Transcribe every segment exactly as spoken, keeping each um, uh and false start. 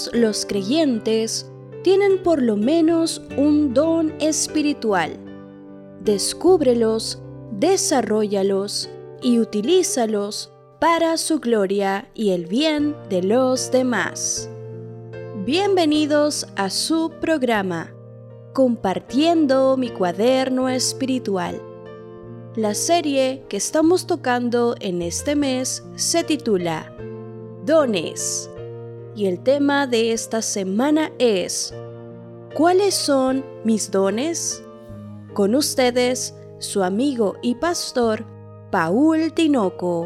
Todos los creyentes tienen por lo menos un don espiritual. Descúbrelos, desarróllalos y utilízalos para su gloria y el bien de los demás. Bienvenidos a su programa, Compartiendo mi cuaderno espiritual. La serie que estamos tocando en este mes se titula Dones, y el tema de esta semana es ¿cuáles son mis dones? Con ustedes, su amigo y pastor, Paul Tinoco.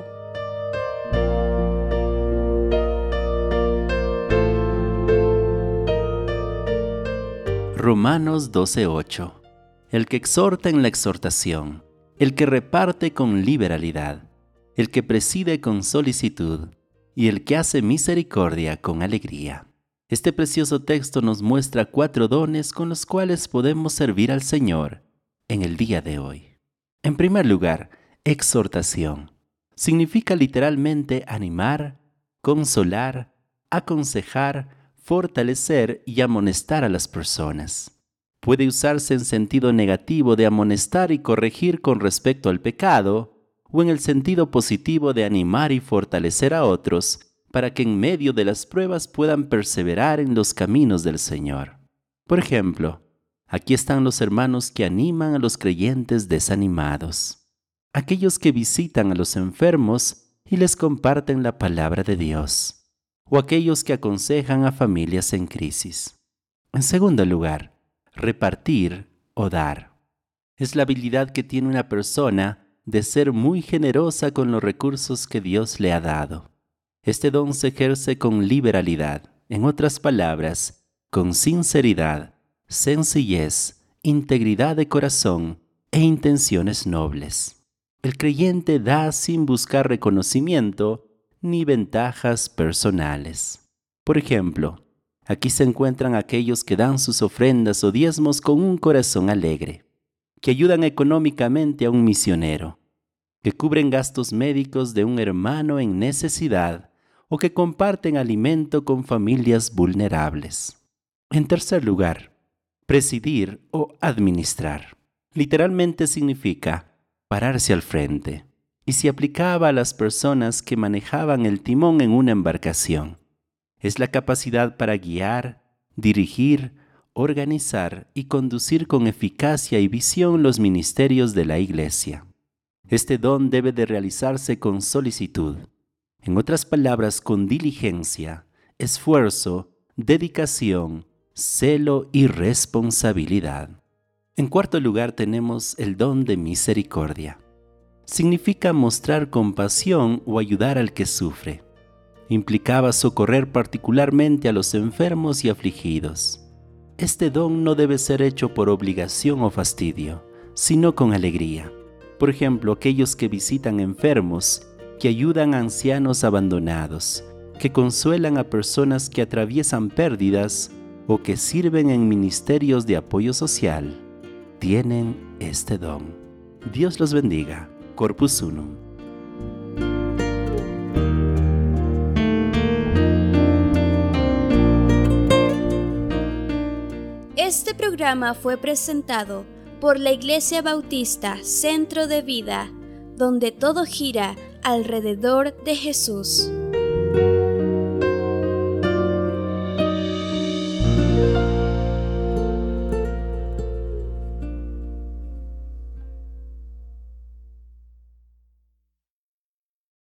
Romanos doce ocho. El que exhorta en la exhortación, el que reparte con liberalidad, el que preside con solicitud, y el que hace misericordia con alegría. Este precioso texto nos muestra cuatro dones con los cuales podemos servir al Señor en el día de hoy. En primer lugar, exhortación. Significa literalmente animar, consolar, aconsejar, fortalecer y amonestar a las personas. Puede usarse en sentido negativo de amonestar y corregir con respecto al pecado, o en el sentido positivo de animar y fortalecer a otros para que en medio de las pruebas puedan perseverar en los caminos del Señor. Por ejemplo, aquí están los hermanos que animan a los creyentes desanimados, aquellos que visitan a los enfermos y les comparten la palabra de Dios, o aquellos que aconsejan a familias en crisis. En segundo lugar, repartir o dar. Es la habilidad que tiene una persona de ser muy generosa con los recursos que Dios le ha dado. Este don se ejerce con liberalidad, en otras palabras, con sinceridad, sencillez, integridad de corazón e intenciones nobles. El creyente da sin buscar reconocimiento ni ventajas personales. Por ejemplo, aquí se encuentran aquellos que dan sus ofrendas o diezmos con un corazón alegre, que ayudan económicamente a un misionero, que cubren gastos médicos de un hermano en necesidad o que comparten alimento con familias vulnerables. En tercer lugar, presidir o administrar. Literalmente significa pararse al frente, y se aplicaba a las personas que manejaban el timón en una embarcación. Es la capacidad para guiar, dirigir, organizar y conducir con eficacia y visión los ministerios de la Iglesia. Este don debe de realizarse con solicitud, en otras palabras, con diligencia, esfuerzo, dedicación, celo y responsabilidad. En cuarto lugar tenemos el don de misericordia. Significa mostrar compasión o ayudar al que sufre. Implicaba socorrer particularmente a los enfermos y afligidos. Este don no debe ser hecho por obligación o fastidio, sino con alegría. Por ejemplo, aquellos que visitan enfermos, que ayudan a ancianos abandonados, que consuelan a personas que atraviesan pérdidas o que sirven en ministerios de apoyo social, tienen este don. Dios los bendiga. Corpus Unum. Este programa fue presentado por la Iglesia Bautista Centro de Vida, donde todo gira alrededor de Jesús.